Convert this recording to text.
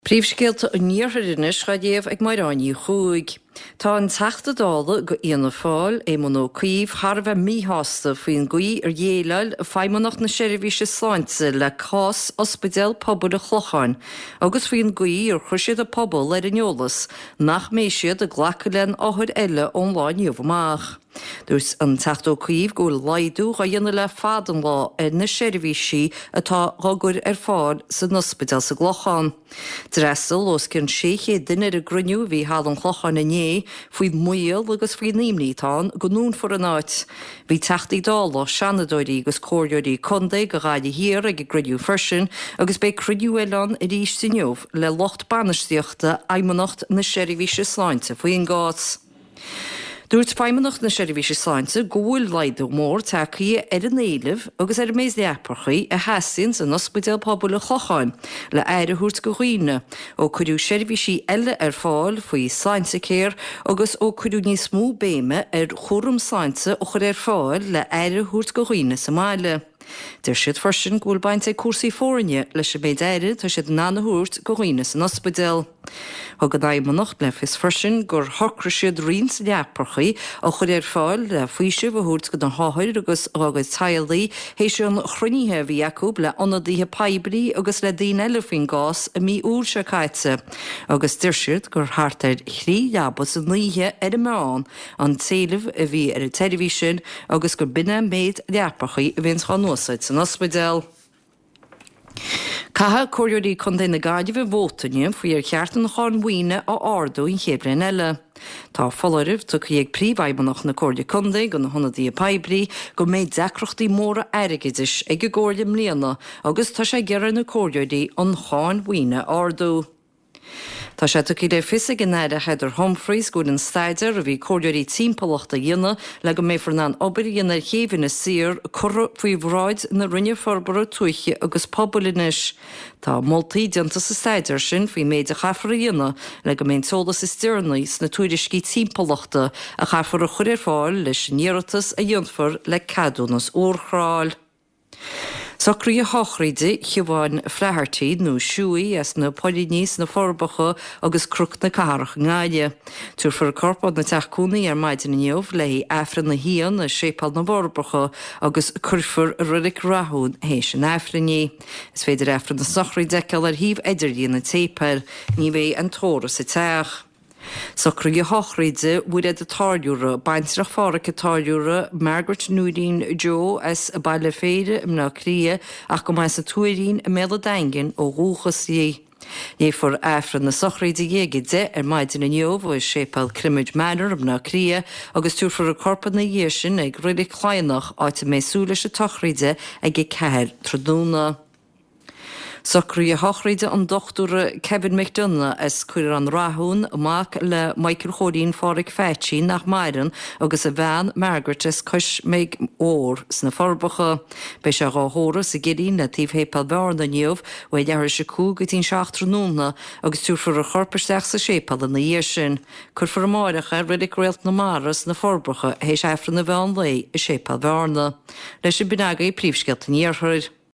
Príomhscéalta a níorthairis chaidéamh ag mairánaí chuaig. Tá an teachta dála go íana fáil é nó cuomh Tharbheith míthasta faoin gaoth ar dhéileáil feidhmeannach na seirbhíse sláinte le cás ospidéal pobail a Chlocháin, agus faoin gaoth ar chuisiad a pobl ar aneolas nach méisiad a ghlacha len áthir eile ónláin níomh amach. Dús an teachtó cuomh go laidú a dhéanana le fadan lá ar na seirbhísí atá gagur ar fáil san ospidéal sa Ghlocháin. Dreasal os cinn 600 duine ar a gruniú bhí hall an Chlocháin inné faoi muil agus faoi níomnítán go nún for an áit. Bhí teachtaí dála seanadóirí agus cóiríoirí condaigh go gáide hir ag gruniú freisin agus be cruniú eileán i ríis sinneomh le locht banisteochta aimmeannacht na seirbhíse sláinte faoin gás. Dúirt feidhmeannach na seirbhíse sláinte go bhfuil laidú mór tacaí ar an éileh agus ar mééis leaparchaí a heasins an ospidéal pobail a Chlocháin le éirethúirt go dhaoine ó chuidú seirbhísí eile ar fáil faoi sláinte céir agus ó chuidú níos mó béime ar chóram sláinte ó chur ar fáil le éirethúirt go dhaoine sa máile. Dir siad farsin ghfuil baint é cuasaí fórinne leis a méid éire tá siad nánathúirt go dhaoine san ospidéal. Thugad aimmeannach le fis farsin gur thocra siad rions leaparchaí ó chur ar fáil le faoise bhthúirt go an háthir agus ágad taillaí hééis an chrunníthe bhí acu le ionadaíthe paibrí agus le daon eile faoin gás a mí úr se caiite. Agus dir siad gur thart chrí leabas an níthe ar meán an téileh a bhí ar a televísin agus gur binne méid leaparchaí a bhíonn chanáid san ospidéal. Catha cóiríoirí chun na gaiideh bhótaine faoi ar cheartan cháin á ardú in chéibrean eile. Tá folaribh tu ag príomhaimmeannach na cóirde condaigh go na honadaí a paibrí go méid deacrochtaí móra airigidis ag go gcóirde mbliana agus tá sé gearan na cóiríoirí an cháin mhuoine ardú. Tá sé tu de fisa gnéide Heather Humphreys gúin an staidir a bhí cóiríoirí timpachta dhéine le go méfar an obair dhéana chéhanna sir chur faoi bhráid na rinne forbara tuaiche agus poblinis. Tá moltaí dianta sa staidir sin faoi méid a chafar dhéine le go mén solas is stearnaís na tuairiscí timpachta a chafar a chuir fáil leis níratas a dionfar le cadúnas óchráil. Sacraí a háchraide chiamháin freihartíd nó siúí as na políníos na forbacha agus cruc na carach ngáide. Túr for corpad na teachcúnaí ar maidin inniuh le éifran na híon na sépal na forbacha agus curfur rudig rathún hééis an éifraní. Is féidir éifran na sacraí deiceal ar híomh idirdí na téper, ní bhéh an tóras sa teach. Sacraí a háchraide bhuiad a táirúra, baintrach fáracha táirúra Margaret Núdín Joe as a baile féide im ná cria ach go mais a tuairín a méla daingin ó rúchas dhé. Ní for éifran na sacraide dhéige de ar maidin inniuh is sépal Crimid Manor im ná cria agus túr for a corpad na dhé sin ag ridig chláinnach áit a méasúla a tachraide ag i ceir tradúna. Sacraí a háchraide an dochtúra Kevin McDonough as chuir an rathún amach le Michael Chodín fáric féití nach mairan agus a bhean Margaret as cos méid ór sna forbacha. Bei se ráthóra sa gidín le tíomhhépal bhearna níomh bhfuil deair se cú go tín seachtrúna agus túr for a chorpasteach sa sépal na dhé sin. Chur for máirecha ridig réalt na maras na forbacha hééis éifran na bhean lei i sépal bhearna. Leis sin binagaí príomhscealta níorthair.